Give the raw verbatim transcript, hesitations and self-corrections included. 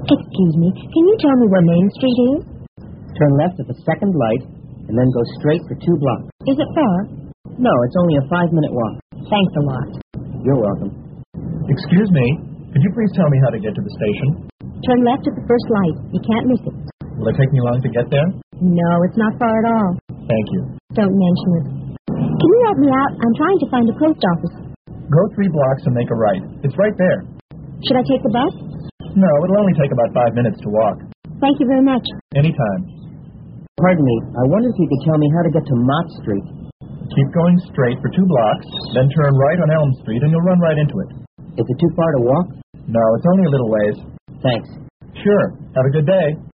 Excuse me, can you tell me where Main Street is? Turn left at the second light, and then go straight for two blocks. Is it far? No, it's only a five-minute walk. Thanks a lot. You're welcome. Excuse me, could you please tell me how to get to the station? Turn left at the first light. You can't miss it. Will it take me long to get there? No, it's not far at all. Thank you. Don't mention it. Can you help me out? I'm trying to find a post office. Go three blocks and make a right. It's right there. Should I take the bus? No, it'll only take about five minutes to walk. Thank you very much. Anytime. Pardon me, I wonder if you could tell me how to get to Mott Street. Keep going straight for two blocks, then turn right on Elm Street and you'll run right into it. Is it too far to walk? No, it's only a little ways. Thanks. Sure. Have a good day.